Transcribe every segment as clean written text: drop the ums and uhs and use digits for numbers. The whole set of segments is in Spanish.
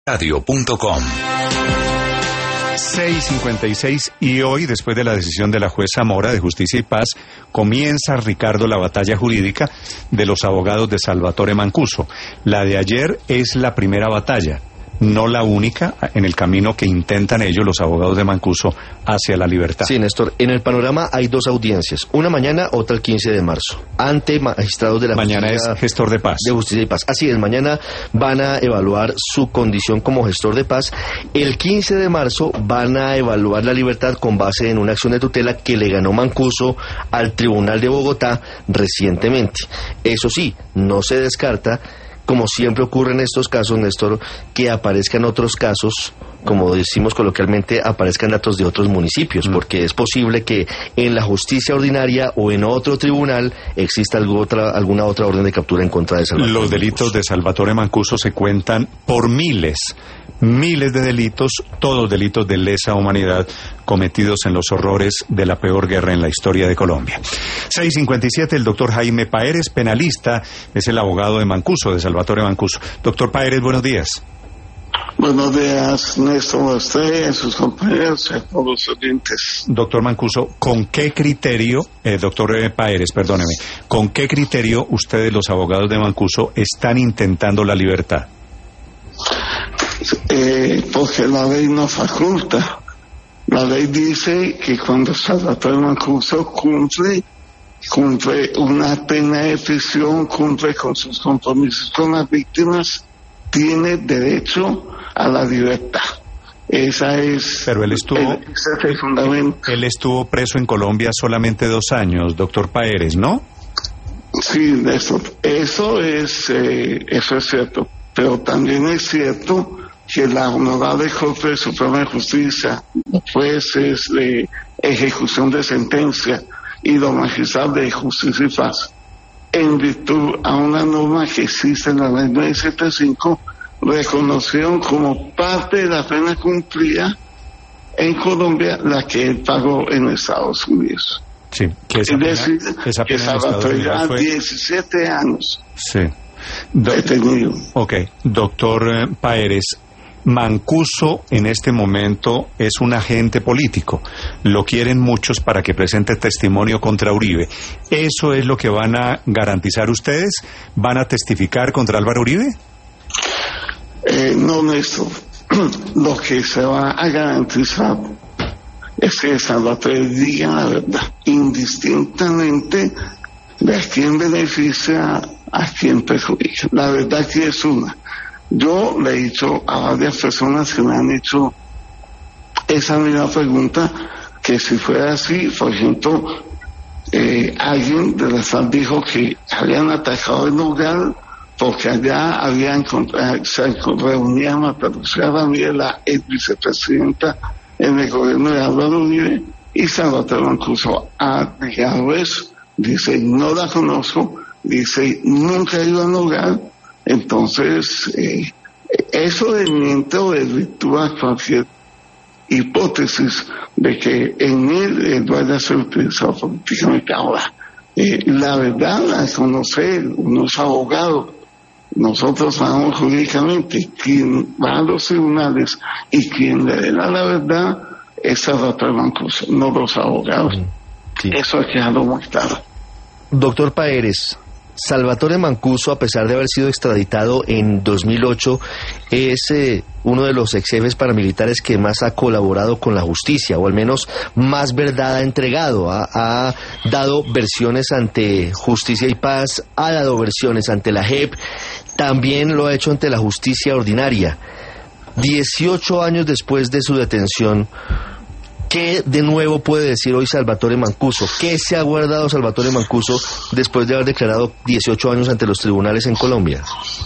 Radio.com. 6:56 y hoy, después de la decisión de la jueza Mora de Justicia y Paz, comienza, Ricardo, la batalla jurídica de los abogados de Salvatore Mancuso. La de ayer es la primera batalla, no la única, en el camino que intentan ellos, los abogados de Mancuso, hacia la libertad. Sí, Néstor, en el panorama hay dos audiencias, una mañana, otra el 15 de marzo, ante magistrados de la Mañana Justicia, es gestor de paz. De Justicia y Paz. Así es, mañana van a evaluar su condición como gestor de paz. El 15 de marzo van a evaluar la libertad con base en una acción de tutela que le ganó Mancuso al Tribunal de Bogotá recientemente. Eso sí, no se descarta, como siempre ocurre en estos casos, Néstor, que aparezcan otros casos, como decimos coloquialmente, aparezcan datos de otros municipios, porque es posible que en la justicia ordinaria o en otro tribunal exista alguna otra orden de captura en contra de Salvatore Los delitos Mancuso. de Salvatore Mancuso se cuentan por miles de delitos, todos delitos de lesa humanidad cometidos en los horrores de la peor guerra en la historia de Colombia. 6:57, el doctor Jaime Paeres, penalista, es el abogado de Mancuso, de Salvatore Mancuso. Doctor Paeres, buenos días. Buenos días, Néstor, a usted, a sus compañeros y a todos los oyentes. Doctor Mancuso, ¿con qué criterio, doctor Paeres, perdóneme, con qué criterio ustedes, los abogados de Mancuso, están intentando la libertad? Porque la ley no faculta. La ley dice que cuando Salvatore Mancuso cumple una pena de prisión, cumple con sus compromisos con las víctimas, tiene derecho a la libertad. Esa es. Pero él estuvo. Ese es el fundamento. Él estuvo preso en Colombia solamente 2 años, doctor Paeres, ¿no? Sí, Néstor, eso es cierto. Pero también es cierto que la Honorable Corte Suprema de Justicia, los jueces de ejecución de sentencia y los magistrados de Justicia y Paz, en virtud a una norma que existe en la ley 975, reconocieron como parte de la pena cumplida en Colombia la que él pagó en Estados Unidos. Sí, que es decir, que Salvatore lleva 17 años. Sí. Detenido. Ok, doctor Paeres, Mancuso en este momento es un agente político. Lo quieren muchos para que presente testimonio contra Uribe. ¿Eso es lo que van a garantizar ustedes? ¿Van a testificar contra Álvaro Uribe? No, Néstor. Lo que se va a garantizar es que Salvatore diga la verdad, indistintamente de a quién beneficia, a quién perjudica. La verdad que es una. Yo le he dicho a varias personas que me han hecho esa misma pregunta, que si fuera así, por ejemplo, alguien de la FARC dijo que habían atacado el lugar porque allá se reunía Marta Lucía Ramírez, la ex vicepresidenta en el gobierno de Álvaro Uribe, y Salvatore Mancuso ha negado eso. Dice, no la conozco, dice, nunca he ido al lugar. Entonces, eso desmiente o desvirtúa cualquier hipótesis de que en él vaya a ser utilizado políticamente. Ahora, la verdad la conoce unos abogados. Nosotros sabemos jurídicamente quien va a los tribunales y quien le dé la verdad es Salvatore Mancuso, no los abogados. Sí. Eso ha quedado muy claro. Doctor Paeres, Salvatore Mancuso, a pesar de haber sido extraditado en 2008, es uno de los ex jefes paramilitares que más ha colaborado con la justicia, o al menos más verdad ha entregado. Ha dado versiones ante Justicia y Paz, ha dado versiones ante la JEP, también lo ha hecho ante la justicia ordinaria. 18 años después de su detención, ¿qué de nuevo puede decir hoy Salvatore Mancuso? ¿Qué se ha guardado Salvatore Mancuso después de haber declarado 18 años ante los tribunales en Colombia?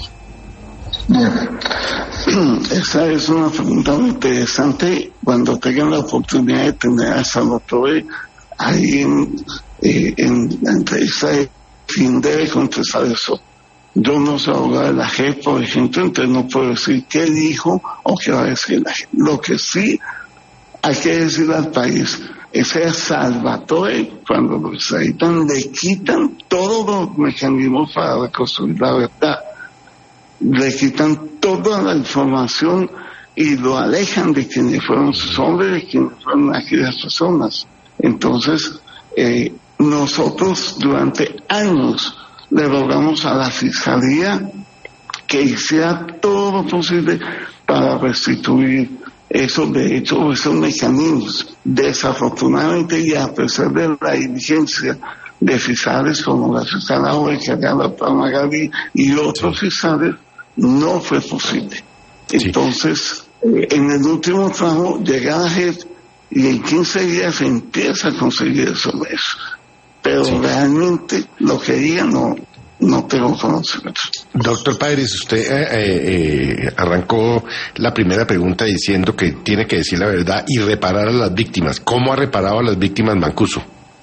Esa es una pregunta muy interesante. Cuando tengan la oportunidad de tener a Salvatore ahí en la entrevista, ¿quién debe contestar eso? Yo no soy abogado de la JEP, por ejemplo, entonces no puedo decir qué dijo o qué va a decir la JEP. Lo que sí hay que decirle al país, ese Salvatore, cuando lo extraditan, le quitan todos los mecanismos para reconstruir la verdad. Le quitan toda la información y lo alejan de quienes fueron sus hombres, de quienes fueron aquellas personas. Entonces, nosotros durante años le rogamos a la Fiscalía que hiciera todo lo posible para restituir esos derechos, esos mecanismos. Desafortunadamente, y a pesar de la diligencia de fiscales como la fiscal Carla Magali y otros fiscales, no fue posible. Entonces, en el último tramo llega la JEP y en 15 días empieza a conseguir eso. Pero realmente lo que diga no tengo conocimiento. Doctor Páez, usted arrancó la primera pregunta diciendo que tiene que decir la verdad y reparar a las víctimas. ¿Cómo ha reparado a las víctimas Mancuso?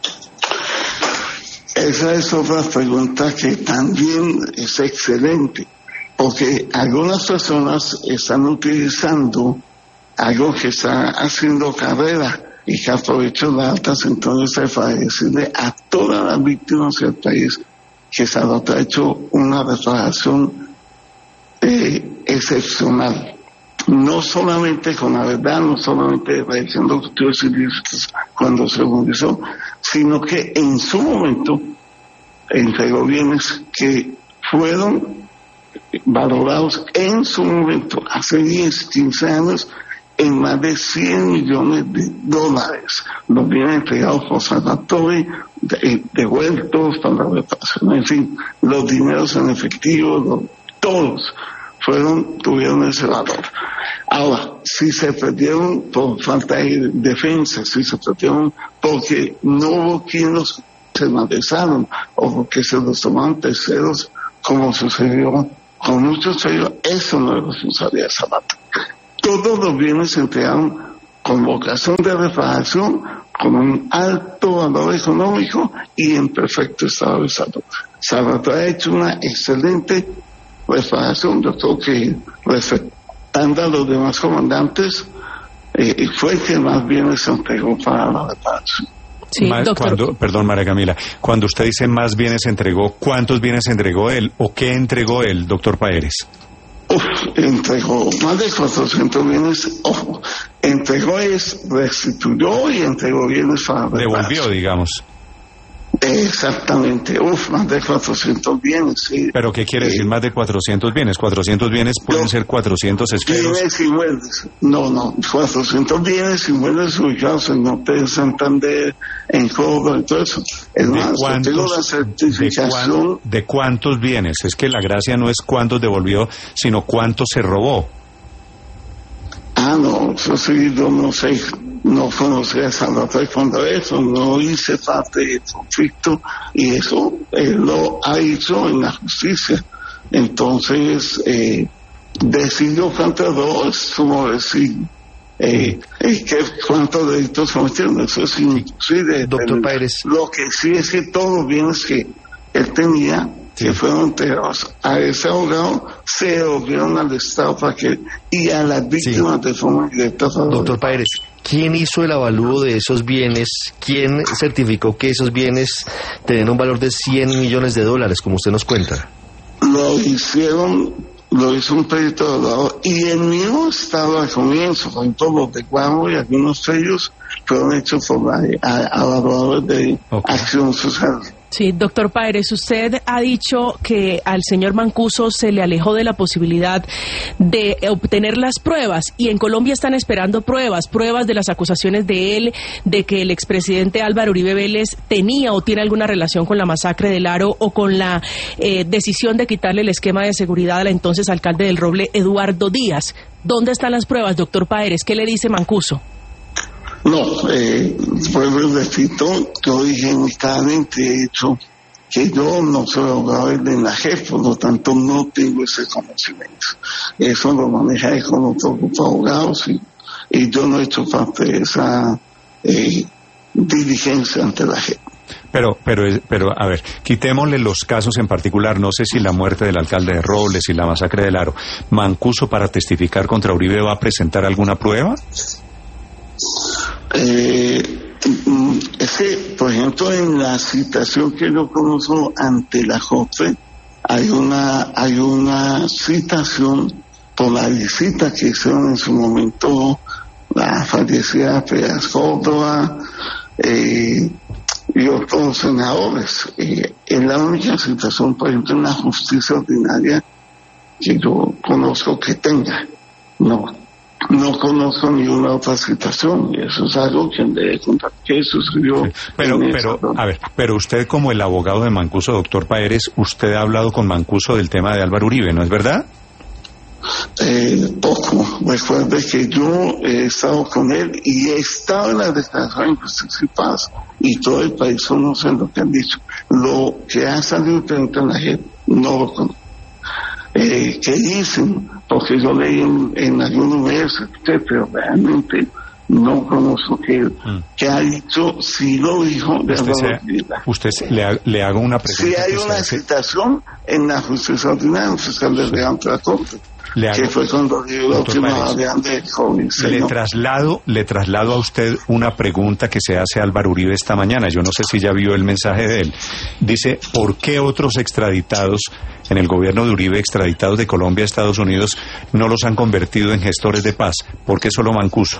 Esa es otra pregunta que también es excelente, porque algunas personas están utilizando algo que está haciendo carrera y que aprovecha las altas entonces para decirle a todas las víctimas del país que Salvatore ha hecho una reparación excepcional. No solamente con la verdad, no solamente realizando cultivos ilícitos cuando se movilizó, sino que en su momento entregó bienes que fueron valorados en su momento, hace 10, 15 años, en más de $100 millones. Los bienes entregados por Salvatore, devueltos para la reparación, en fin, los dineros en efectivo, todos tuvieron ese valor. Ahora, si se perdieron por falta de defensa, si se perdieron porque no hubo quien los se malversaron o porque se los tomaron terceros, como sucedió con muchos de ellos, eso no es responsabilidad de Salvatore. Todos los bienes se entregaron con vocación de reparación, con un alto valor económico y en perfecto estado de salud. Salvatore ha hecho una excelente reparación. Yo creo que, respetando a los demás comandantes, fue el que más bienes se entregó para la reparación. Sí, doctor. Perdón, María Camila, cuando usted dice más bienes entregó, ¿cuántos bienes entregó él o qué entregó él, doctor Páez? Entregó más de 400 bienes, restituyó y entregó bienes para reparación. Devolvió, digamos. Exactamente, más de 400 bienes, sí. ¿Pero qué quiere decir más de 400 bienes? 400 bienes pueden ser 400 esferos. Bienes inmuebles, no, 400 bienes inmuebles ubicados en norte de Santander, en Córdoba y todo eso. Es más, tengo la certificación. ¿De cuántos bienes? Es que la gracia no es cuántos devolvió, sino cuántos se robó. No, eso sí, yo no sé. No conocí a Salvatore cuando eso, no hice parte del conflicto y eso él lo ha hecho en la justicia. Entonces, decidió cuánto robó es como decir cuántos delitos cometieron. Eso es inclusive. Doctor Páez. Lo que sí es que todos los bienes que él tenía, que fueron entregados a ese abogado, se devolvieron al Estado y a las víctimas de forma directa. Doctor Páez, ¿quién hizo el avalúo de esos bienes? ¿Quién certificó que esos bienes tenían un valor de $100 millones, como usted nos cuenta? Lo hizo un perito de abogado y el mismo Estado al comienzo, con todos los de Guamo y algunos de ellos fueron hechos por evaluadores de acción social. Sí, doctor Páez, usted ha dicho que al señor Mancuso se le alejó de la posibilidad de obtener las pruebas y en Colombia están esperando pruebas de las acusaciones de él, de que el expresidente Álvaro Uribe Vélez tenía o tiene alguna relación con la masacre del Aro o con la decisión de quitarle el esquema de seguridad al entonces alcalde del Roble, Eduardo Díaz. ¿Dónde están las pruebas, doctor Páez? ¿Qué le dice Mancuso? No, vuelvo y repito, yo dije muy claramente, de hecho, que yo no soy abogado de la JEP, por lo tanto no tengo ese conocimiento. Eso lo maneja con otros abogados y yo no he hecho parte de esa diligencia ante la JEP. Pero, a ver, quitémosle los casos en particular, no sé si la muerte del alcalde de Robles y la masacre del Aro. ¿Mancuso para testificar contra Uribe va a presentar alguna prueba? Es que, por ejemplo, en la citación que yo conozco ante la JOFE, hay una citación por la visita que hicieron en su momento la fallecida Piedad Córdoba y otros senadores. Es la única situación, por ejemplo, en la justicia ordinaria que yo conozco que tenga. No conozco ninguna otra situación, y eso es algo que debe contar que sucedió. Pero usted, como el abogado de Mancuso, doctor Paeres, usted ha hablado con Mancuso del tema de Álvaro Uribe, ¿no es verdad? Poco. Recuerde que yo he estado con él y he estado en la declaración de Justicia y Paz, y todo el país conoce lo que han dicho. Lo que ha salido en la gente no lo conozco. ¿Qué dicen? Porque yo leí en algunos medios, pero realmente no conozco que ha dicho, si lo dijo de Usted le hago una pregunta. Si hay una citación en la justicia ordinaria, un fiscal de la Corte, que fue cuando dio la última de COVID. Le traslado a usted una pregunta que se hace a Álvaro Uribe esta mañana. Yo no sé si ya vio el mensaje de él. Dice, ¿por qué otros extraditados en el gobierno de Uribe, extraditados de Colombia a Estados Unidos, no los han convertido en gestores de paz? ¿Por qué solo Mancuso?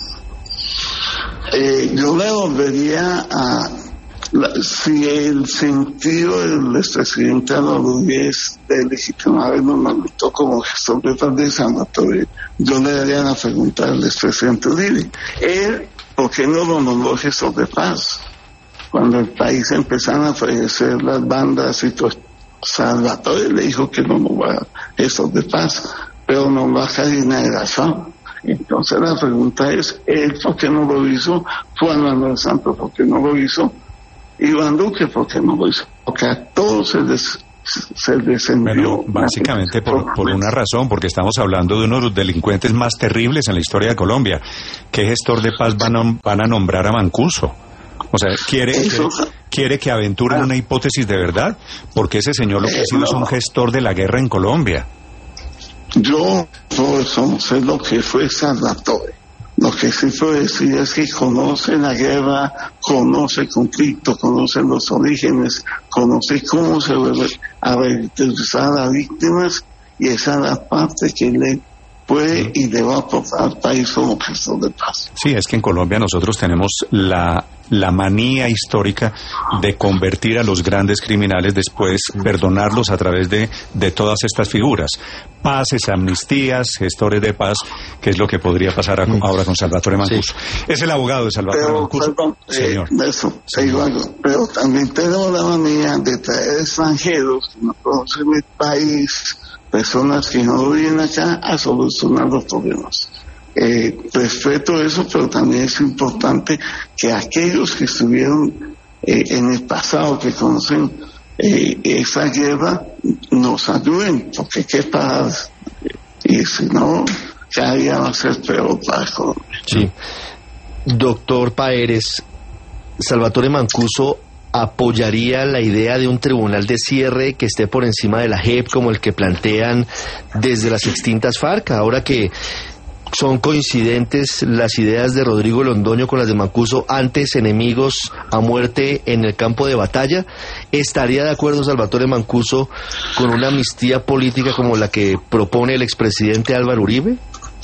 Yo le volvería a... si el sentido del expresidente Álvaro Uribe es de legitimar el nombramiento como gestor de paz de Salvatore, yo le daría la pregunta al expresidente Uribe. Él, ¿por qué no lo nombró gestor de paz? Cuando el país empezaron a fallecer las bandas y todo, Salvatore le dijo que no nombrara gestor de paz, pero nombró a Karina de Garzón. Entonces la pregunta es, ¿él por qué no lo hizo? Juan Manuel Santos, ¿por qué no lo hizo? Iván Duque, ¿por qué no lo hizo? Porque a todos se descendió. Bueno, básicamente por una razón, porque estamos hablando de uno de los delincuentes más terribles en la historia de Colombia. ¿Qué gestor de paz van a nombrar a Mancuso? O sea, ¿quiere que aventuren una hipótesis de verdad? Porque ese señor lo que ha sido es un gestor de la guerra en Colombia. Yo no sé lo que fue Salvatore. Lo que sí puedo decir es que conoce la guerra, conoce el conflicto, conoce los orígenes, conoce cómo se vuelve a revictimizar a las víctimas, y esa es la parte que le puede y le va a aportar al país como gestor de paz. Sí, es que en Colombia nosotros tenemos la manía histórica de convertir a los grandes criminales, después perdonarlos a través de todas estas figuras. Paces, amnistías, gestores de paz, que es lo que podría pasar ahora con Salvatore Mancuso. Sí. Es el abogado de Salvatore Mancuso. Perdón, señor. Pero también tenemos la manía de traer extranjeros que no conocen el país, personas que no viven acá, a solucionar los problemas. Respeto eso, pero también es importante que aquellos que estuvieron en el pasado, que conocen esa guerra, nos ayuden, porque qué pasa, y si no, cada día va a ser peor para Colombia. Sí. Doctor Paeres, Salvatore Mancuso apoyaría la idea de un tribunal de cierre que esté por encima de la JEP, como el que plantean desde las extintas FARC, ahora que son coincidentes las ideas de Rodrigo Londoño con las de Mancuso, antes enemigos a muerte en el campo de batalla. ¿Estaría de acuerdo Salvatore Mancuso con una amnistía política como la que propone el expresidente Álvaro Uribe?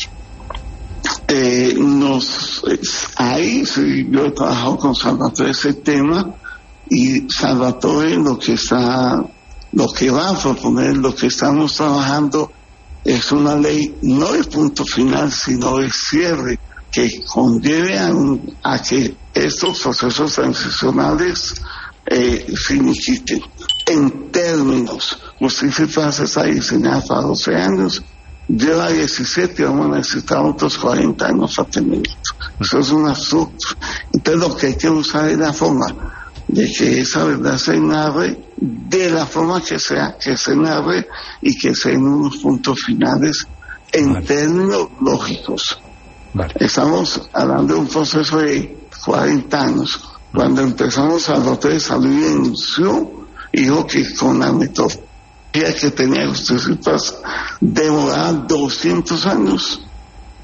Ahí sí, yo he trabajado con Salvatore ese tema, y Salvatore lo que va a proponer, lo que estamos trabajando, es una ley no de punto final, sino de cierre, que conlleve a que estos procesos transicionales finiquiten. En términos, Justicia y Paz está diseñada para 12 años, lleva 17 y vamos a necesitar otros 40 años para terminar. Eso es un absurdo. Entonces lo que hay que usar es la forma de que esa verdad se narre de la forma que sea, que se narre y que sea en unos puntos finales en términos lógicos. Estamos hablando de un proceso de 40 años. Cuando empezamos a tratar de salir, denunció, dijo que con la metodología que tenía Justicia y Paz demoraba 200 años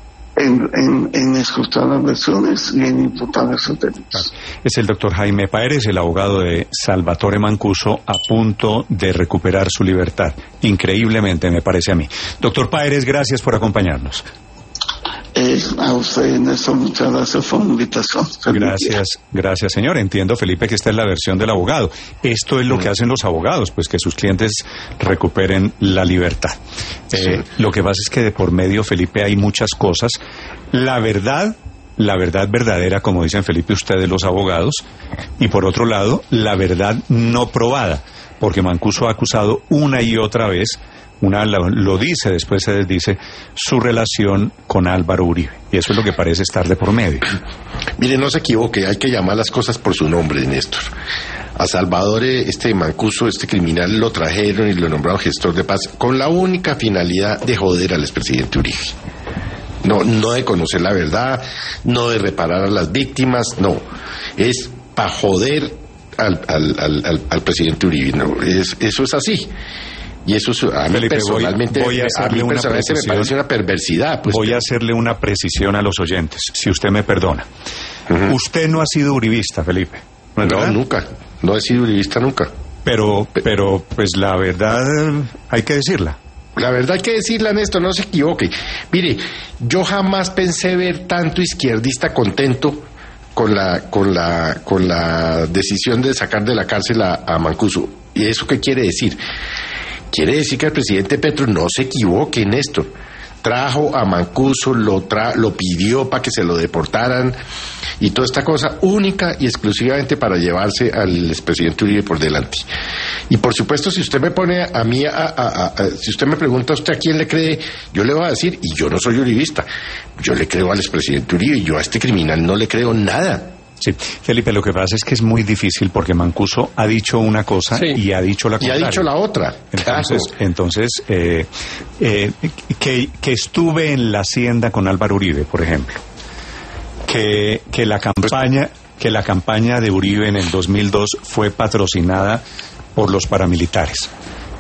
en escuchar las versiones y en imputar esos delitos. Es el doctor Jaime Paeres, el abogado de Salvatore Mancuso, a punto de recuperar su libertad. Increíblemente, me parece a mí. Doctor Paeres, gracias por acompañarnos. A usted, Néstor, muchas gracias por la invitación. Gracias, señor. Entiendo, Felipe, que esta es la versión del abogado. Esto es lo que hacen los abogados, pues que sus clientes recuperen la libertad. Lo que pasa es que de por medio, Felipe, hay muchas cosas. La verdad verdadera, como dicen Felipe ustedes los abogados, y por otro lado, la verdad no probada, porque Mancuso ha acusado una y otra vez, lo dice, después se desdice, su relación con Álvaro Uribe. Y eso es lo que parece estar de por medio. Mire, no se equivoque, hay que llamar las cosas por su nombre, Néstor. A Salvatore Mancuso, este criminal, lo trajeron y lo nombraron gestor de paz con la única finalidad de joder al expresidente Uribe. No de conocer la verdad, no de reparar a las víctimas, no. Es para joder al presidente Uribe. No, eso es así. Y eso a mí Felipe, personalmente, me parece una perversidad. Pues, voy a hacerle una precisión a los oyentes, si usted me perdona. Usted no ha sido uribista, Felipe. No, nunca. No he sido uribista nunca. Pero, pues la verdad hay que decirla. La verdad hay que decirla, Néstor, no se equivoque. Mire, yo jamás pensé ver tanto izquierdista contento con la decisión de sacar de la cárcel a Mancuso. ¿Y eso qué quiere decir? Quiere decir que el presidente Petro, no se equivoque, Néstor, trajo a Mancuso, lo pidió para que se lo deportaran y toda esta cosa única y exclusivamente para llevarse al expresidente Uribe por delante. Y por supuesto, si usted me pone a mí, si usted me pregunta a usted a quién le cree, yo le voy a decir, y yo no soy uribista, yo le creo al expresidente Uribe, y yo a este criminal no le creo nada. Sí, Felipe, lo que pasa es que es muy difícil porque Mancuso ha dicho una cosa y ha dicho la contraria. Y ha dicho la otra. Entonces, que estuve en la hacienda con Álvaro Uribe, por ejemplo, que la campaña de Uribe en el 2002 fue patrocinada por los paramilitares.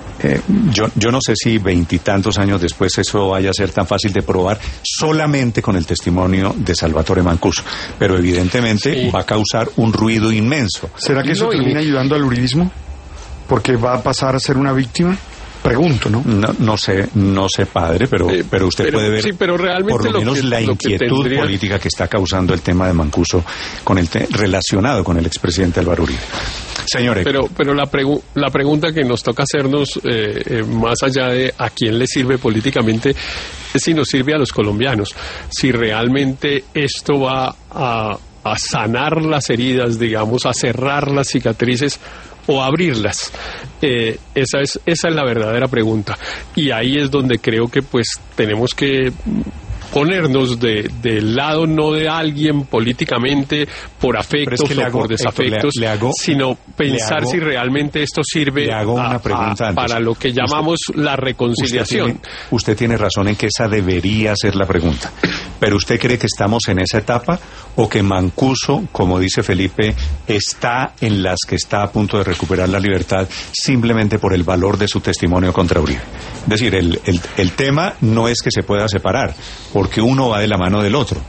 Yo no sé si 20 y tantos años después eso vaya a ser tan fácil de probar solamente con el testimonio de Salvatore Mancuso, pero evidentemente va a causar un ruido inmenso. ¿Será que eso termina ayudando al uribismo? ¿Porque va a pasar a ser una víctima? Pregunto, ¿no? No sé, padre, pero usted puede ver pero realmente por lo menos la inquietud política que está causando el tema de Mancuso relacionado con el expresidente Álvaro Uribe. Señores. Pero la pregunta que nos toca hacernos, más allá de a quién le sirve políticamente, es si nos sirve a los colombianos. Si realmente esto va a sanar las heridas, digamos, a cerrar las cicatrices o abrirlas. Esa es la verdadera pregunta. Y ahí es donde creo que pues tenemos que ponernos del lado no de alguien políticamente por afectos o por desafectos, sino pensar si realmente esto sirve para lo que llamamos la reconciliación. Usted tiene razón en que esa debería ser la pregunta. ¿Pero usted cree que estamos en esa etapa o que Mancuso, como dice Felipe, está en las que está a punto de recuperar la libertad simplemente por el valor de su testimonio contra Uribe? Es decir, el tema no es que se pueda separar, porque uno va de la mano del otro.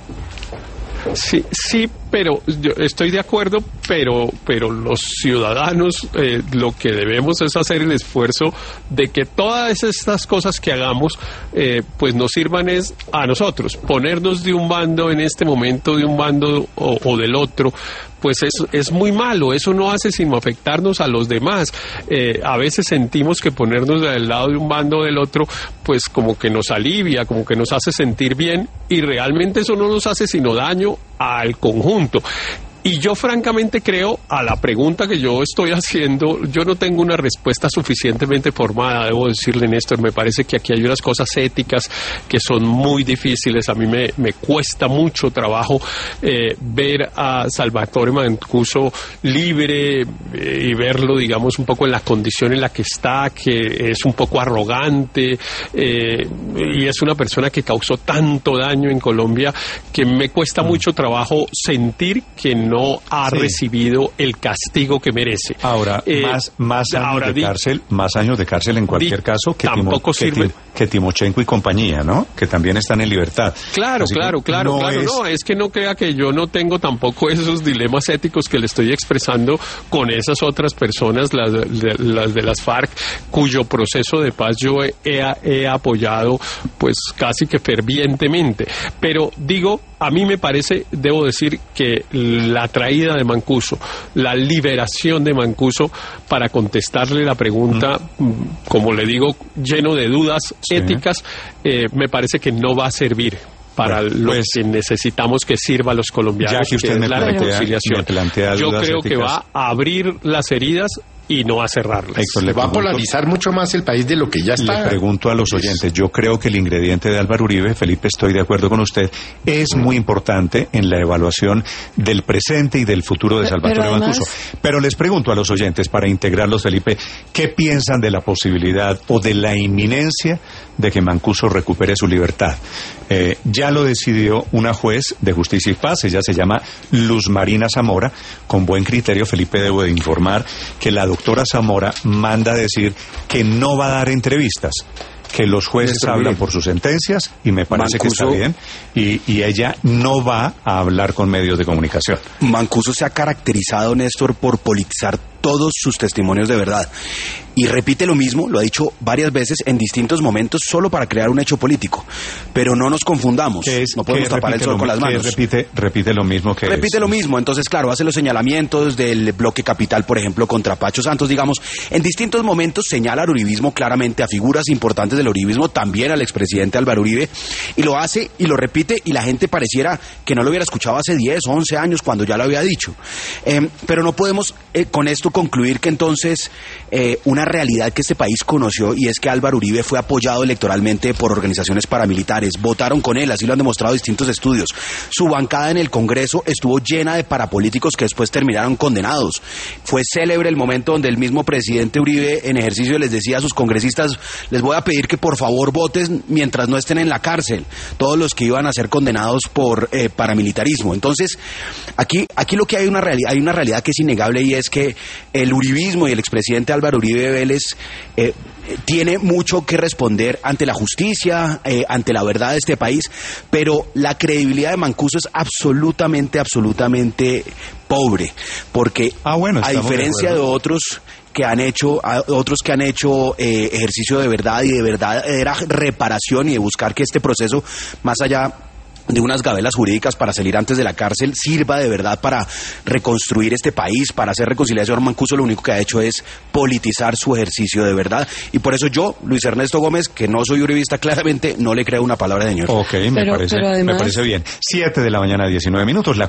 Sí, pero yo estoy de acuerdo, pero los ciudadanos lo que debemos es hacer el esfuerzo de que todas estas cosas que hagamos pues nos sirvan es a nosotros. Ponernos de un bando en este momento, de un bando o del otro, pues es muy malo. Eso no hace sino afectarnos a los demás. A veces sentimos que ponernos del lado de un bando o del otro pues como que nos alivia, como que nos hace sentir bien, y realmente eso no nos hace sino daño al conjunto. Y yo francamente creo, a la pregunta que yo estoy haciendo, yo no tengo una respuesta suficientemente formada, debo decirle, Néstor. Me parece que aquí hay unas cosas éticas que son muy difíciles. A mí me cuesta mucho trabajo ver a Salvatore Mancuso libre y verlo, digamos, un poco en la condición en la que está, que es un poco arrogante, y es una persona que causó tanto daño en Colombia que me cuesta mucho trabajo sentir que no no ha recibido el castigo que merece. Ahora, más años de cárcel en cualquier caso que Timochenko y compañía, ¿no? Que también están en libertad. Claro. No, es que no crea que yo no tengo tampoco esos dilemas éticos que le estoy expresando con esas otras personas, las de las FARC, cuyo proceso de paz yo he apoyado pues casi que fervientemente. Pero digo, a mí me parece, debo decir, que la traída de Mancuso, la liberación de Mancuso para contestarle la pregunta, como le digo, lleno de dudas éticas, me parece que no va a servir para lo que necesitamos que sirva a los colombianos, ya que usted es la reconciliación. Yo creo que va a abrir las heridas y no a cerrarlas. Héctor, va a polarizar mucho más el país de lo que ya está. Le pregunto a los oyentes, yo creo que el ingrediente de Álvaro Uribe, Felipe, estoy de acuerdo con usted, es muy importante en la evaluación del presente y del futuro de Salvatore Mancuso. Pero les pregunto a los oyentes, para integrarlos, Felipe, ¿qué piensan de la posibilidad o de la inminencia de que Mancuso recupere su libertad? Ya lo decidió una juez de Justicia y Paz, ella se llama Luz Marina Zamora. Con buen criterio, Felipe, debo de informar que la doctora Zamora manda decir que no va a dar entrevistas, que los jueces hablan por sus sentencias, y me parece que está bien, y ella no va a hablar con medios de comunicación. Mancuso se ha caracterizado, Néstor, por politizar todos sus testimonios de verdad. Y repite lo mismo, lo ha dicho varias veces en distintos momentos, solo para crear un hecho político. Pero no nos confundamos, no podemos tapar el sol con las manos. Repite lo mismo que Repite lo mismo, entonces claro, hace los señalamientos del bloque capital, por ejemplo, contra Pacho Santos, digamos. En distintos momentos señala al uribismo claramente, a figuras importantes del uribismo, también al expresidente Álvaro Uribe, y lo hace y lo repite, y la gente pareciera que no lo hubiera escuchado hace 10 o 11 años cuando ya lo había dicho. Pero no podemos con esto concluir que entonces una realidad que este país conoció, y es que Álvaro Uribe fue apoyado electoralmente por organizaciones paramilitares, votaron con él, así lo han demostrado distintos estudios. Su bancada en el Congreso estuvo llena de parapolíticos que después terminaron condenados. Fue célebre el momento donde el mismo presidente Uribe en ejercicio les decía a sus congresistas: les voy a pedir que por favor voten mientras no estén en la cárcel, todos los que iban a ser condenados por paramilitarismo. Entonces, aquí lo que hay una realidad que es innegable, y es que el uribismo y el expresidente Álvaro Uribe Vélez tiene mucho que responder ante la justicia, ante la verdad de este país, pero la credibilidad de Mancuso es absolutamente pobre, porque a diferencia de otros que han hecho ejercicio de verdad y de verdadera reparación y de buscar que este proceso, más allá de unas gabelas jurídicas para salir antes de la cárcel, sirva de verdad para reconstruir este país, para hacer reconciliación, Mancuso lo único que ha hecho es politizar su ejercicio de verdad. Y por eso yo, Luis Ernesto Gómez, que no soy uribista, claramente no le creo una palabra de señor. Ok, me parece bien. 7 de la mañana, 19 minutos.